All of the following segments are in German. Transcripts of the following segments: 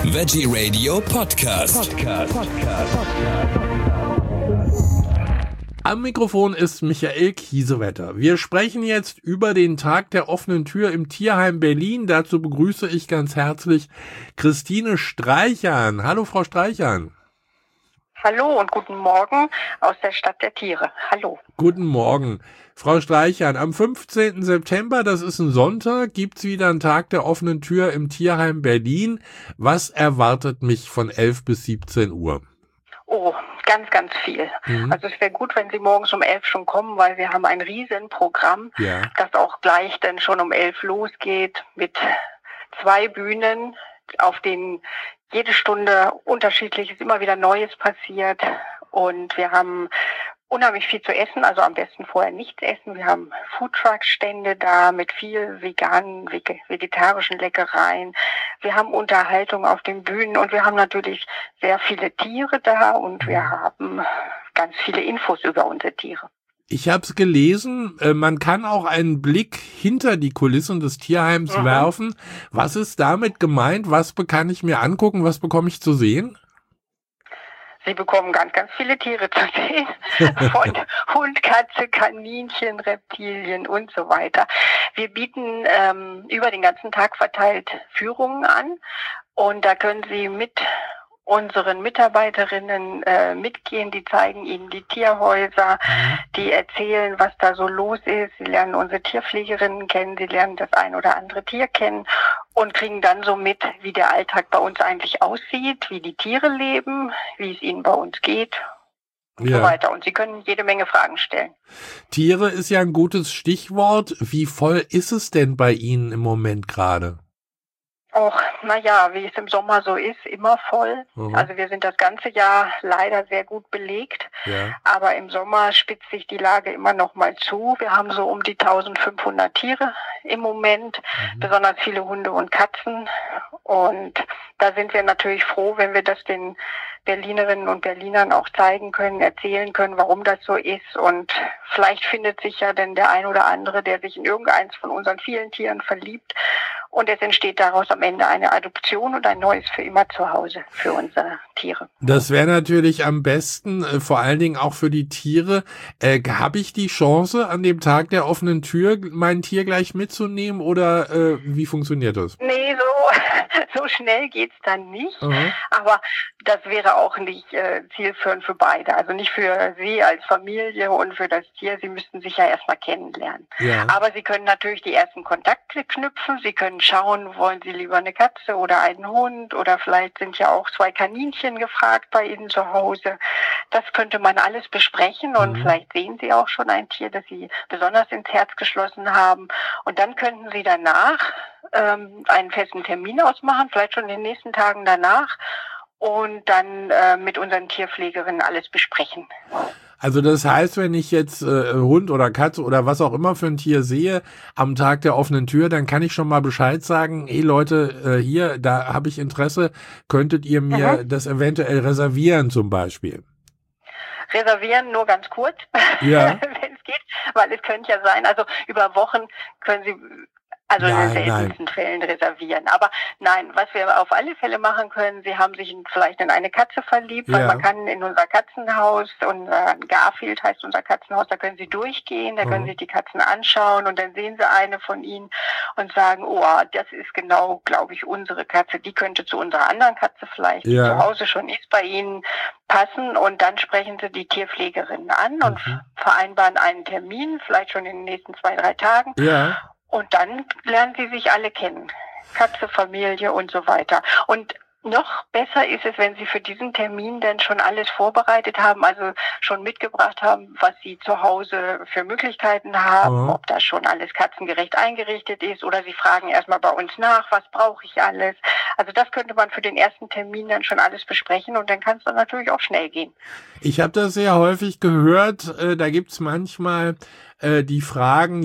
Veggie Radio Podcast. Am Mikrofon ist Michael Kiesewetter. Wir sprechen jetzt über den Tag der offenen Tür im Tierheim Berlin. Dazu begrüße ich ganz herzlich Christine Streichern. Hallo, Frau Streichern. Hallo und guten Morgen aus der Stadt der Tiere. Hallo. Guten Morgen. Frau Streichern, am 15. September, das ist ein Sonntag, gibt's wieder einen Tag der offenen Tür im Tierheim Berlin. Was erwartet mich von 11 bis 17 Uhr? Oh, ganz, ganz viel. Also es wäre gut, wenn Sie morgens um 11 schon kommen, weil wir haben ein Riesenprogramm, das auch gleich dann schon um 11 losgeht mit 2 Bühnen, auf denen jede Stunde Unterschiedliches, immer wieder Neues passiert. Und wir haben unheimlich viel zu essen, also am besten vorher nichts essen. Wir haben Foodtruck-Stände da mit viel veganen, vegetarischen Leckereien. Wir haben Unterhaltung auf den Bühnen und wir haben natürlich sehr viele Tiere da und wir haben ganz viele Infos über unsere Tiere. Ich habe es gelesen, man kann auch einen Blick hinter die Kulissen des Tierheims werfen. Was ist damit gemeint? Was kann ich mir angucken? Was bekomme ich zu sehen? Sie bekommen ganz, ganz viele Tiere zu sehen. Von Hund, Katze, Kaninchen, Reptilien und so weiter. Wir bieten über den ganzen Tag verteilt Führungen an. Und da können Sie mit unseren Mitarbeiterinnen mitgehen, die zeigen Ihnen die Tierhäuser, die erzählen, was da so los ist. Sie lernen unsere Tierpflegerinnen kennen, sie lernen das ein oder andere Tier kennen und kriegen dann so mit, wie der Alltag bei uns eigentlich aussieht, wie die Tiere leben, wie es ihnen bei uns geht und so weiter. Und Sie können jede Menge Fragen stellen. Tiere ist ja ein gutes Stichwort. Wie voll ist es denn bei Ihnen im Moment gerade? Och, naja, wie es im Sommer so ist, immer voll. Also wir sind das ganze Jahr leider sehr gut belegt. Aber im Sommer spitzt sich die Lage immer noch mal zu. Wir haben so um die 1500 Tiere im Moment, besonders viele Hunde und Katzen. Und da sind wir natürlich froh, wenn wir das den Berlinerinnen und Berlinern auch zeigen können, erzählen können, warum das so ist. Und vielleicht findet sich ja dann der ein oder andere, der sich in irgendeins von unseren vielen Tieren verliebt. Und es entsteht daraus am Ende eine Adoption und ein neues für immer Zuhause für unsere Tiere. Das wäre natürlich am besten, vor allen Dingen auch für die Tiere. Habe ich die Chance, an dem Tag der offenen Tür mein Tier gleich mitzunehmen oder wie funktioniert das? Nee, so schnell geht's dann nicht. Aber das wäre auch nicht zielführend für beide. Also nicht für Sie als Familie und für das Tier. Sie müssten sich ja erstmal kennenlernen. Aber Sie können natürlich die ersten Kontakte knüpfen. Sie können schauen, wollen Sie lieber eine Katze oder einen Hund oder vielleicht sind ja auch 2 Kaninchen gefragt bei Ihnen zu Hause. Das könnte man alles besprechen und vielleicht sehen Sie auch schon ein Tier, das Sie besonders ins Herz geschlossen haben. Und dann könnten Sie danach einen festen Termin ausmachen, vielleicht schon in den nächsten Tagen danach und dann mit unseren Tierpflegerinnen alles besprechen. Also das heißt, wenn ich jetzt Hund oder Katze oder was auch immer für ein Tier sehe am Tag der offenen Tür, dann kann ich schon mal Bescheid sagen, hey Leute, hier, da habe ich Interesse, könntet ihr mir das eventuell reservieren zum Beispiel? Reservieren nur ganz kurz, wenn es geht, weil es könnte ja sein, also über Wochen können Sie in den seltensten Fällen reservieren. Aber nein, was wir auf alle Fälle machen können, Sie haben sich vielleicht in eine Katze verliebt, weil man kann in unser Katzenhaus, und Garfield heißt unser Katzenhaus, da können Sie durchgehen, da können Sie die Katzen anschauen und dann sehen Sie eine von ihnen und sagen, oh, das ist genau, glaube ich, unsere Katze, die könnte zu unserer anderen Katze vielleicht, die zu Hause schon ist, bei Ihnen passen und dann sprechen Sie die Tierpflegerinnen an und vereinbaren einen Termin, vielleicht schon in den nächsten 2-3 Tagen. Und dann lernen Sie sich alle kennen. Katze, Familie und so weiter. Und noch besser ist es, wenn Sie für diesen Termin dann schon alles vorbereitet haben, also schon mitgebracht haben, was Sie zu Hause für Möglichkeiten haben, ob das schon alles katzengerecht eingerichtet ist oder Sie fragen erstmal bei uns nach, was brauche ich alles. Also das könnte man für den ersten Termin dann schon alles besprechen und dann kann es dann natürlich auch schnell gehen. Ich habe das sehr häufig gehört, da gibt's manchmal die fragen,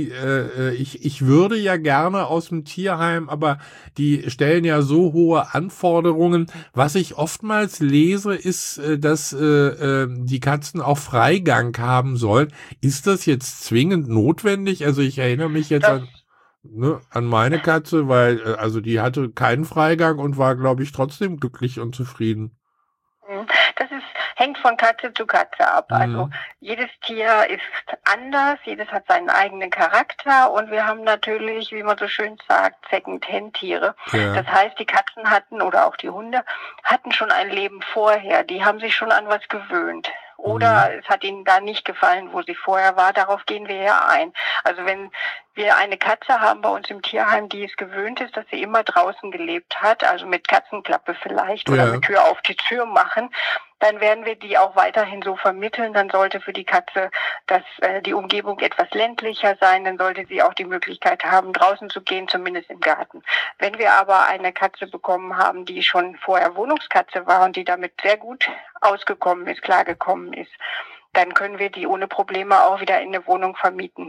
ich würde ja gerne aus dem Tierheim, aber die stellen ja so hohe Anforderungen. Was ich oftmals lese, ist, dass die Katzen auch Freigang haben sollen. Ist das jetzt zwingend notwendig? Also ich erinnere mich jetzt an ne, an meine Katze, weil also die hatte keinen Freigang und war, glaube ich, trotzdem glücklich und zufrieden. Das hängt von Katze zu Katze ab. Also jedes Tier ist anders, jedes hat seinen eigenen Charakter und wir haben natürlich, wie man so schön sagt, Second-Hand-Tiere. Ja. Das heißt, die Katzen hatten oder auch die Hunde hatten schon ein Leben vorher. Die haben sich schon an was gewöhnt. Oder es hat ihnen da nicht gefallen, wo sie vorher war. Darauf gehen wir ja ein. Also wenn wir eine Katze haben bei uns im Tierheim, die es gewöhnt ist, dass sie immer draußen gelebt hat, also mit Katzenklappe vielleicht oder mit Tür auf die Tür machen, dann werden wir die auch weiterhin so vermitteln. Dann sollte für die Katze die Umgebung etwas ländlicher sein. Dann sollte sie auch die Möglichkeit haben, draußen zu gehen, zumindest im Garten. Wenn wir aber eine Katze bekommen haben, die schon vorher Wohnungskatze war und die damit sehr gut ausgekommen ist, klargekommen ist, dann können wir die ohne Probleme auch wieder in eine Wohnung vermitteln.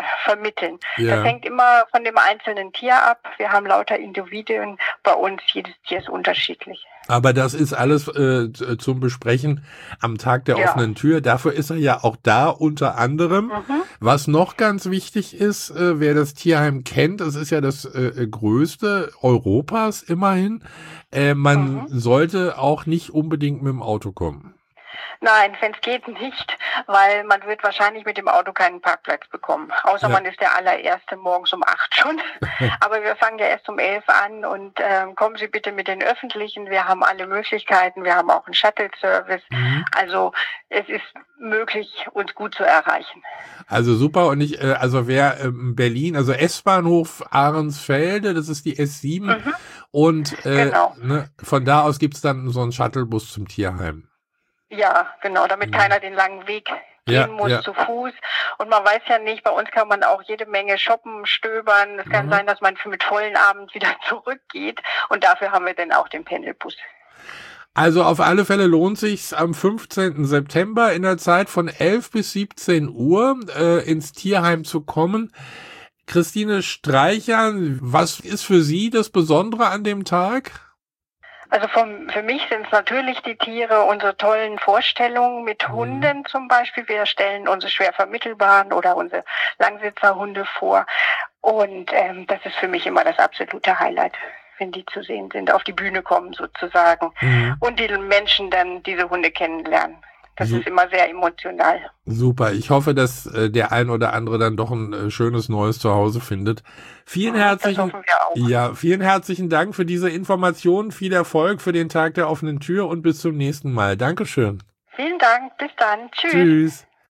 Ja. Das hängt immer von dem einzelnen Tier ab. Wir haben lauter Individuen bei uns. Jedes Tier ist unterschiedlich. Aber das ist alles zum Besprechen am Tag der offenen Tür. Dafür ist er ja auch da unter anderem. Was noch ganz wichtig ist, wer das Tierheim kennt, es ist ja das größte Europas immerhin. Man sollte auch nicht unbedingt mit dem Auto kommen. Nein, wenn es geht nicht, weil man wird wahrscheinlich mit dem Auto keinen Parkplatz bekommen. Außer man ist der allererste morgens um 8 schon. Aber wir fangen ja erst um 11 an und kommen Sie bitte mit den Öffentlichen. Wir haben alle Möglichkeiten. Wir haben auch einen Shuttle-Service. Also es ist möglich, uns gut zu erreichen. Also super. Und also wer Berlin, also S-Bahnhof Ahrensfelde, das ist die S7. Und genau. Von da aus gibt's dann so einen Shuttlebus zum Tierheim. Ja, genau, damit keiner den langen Weg gehen muss zu Fuß. Und man weiß ja nicht, bei uns kann man auch jede Menge shoppen, stöbern. Es kann sein, dass man mit vollen Abend wieder zurückgeht. Und dafür haben wir dann auch den Pendelbus. Also auf alle Fälle lohnt sich's am 15. September in der Zeit von 11 bis 17 Uhr ins Tierheim zu kommen. Christine Streicher, was ist für Sie das Besondere an dem Tag? Also für mich sind es natürlich die Tiere, unsere tollen Vorstellungen mit Hunden zum Beispiel. Wir stellen unsere schwer vermittelbaren oder unsere Langsitzerhunde vor. Und das ist für mich immer das absolute Highlight, wenn die zu sehen sind, auf die Bühne kommen sozusagen. Und die Menschen dann diese Hunde kennenlernen. Das ist immer sehr emotional. Super. Ich hoffe, dass der ein oder andere dann doch ein schönes neues Zuhause findet. Vielen herzlichen Dank für diese Informationen. Viel Erfolg für den Tag der offenen Tür und bis zum nächsten Mal. Dankeschön. Vielen Dank. Bis dann. Tschüss. Tschüss.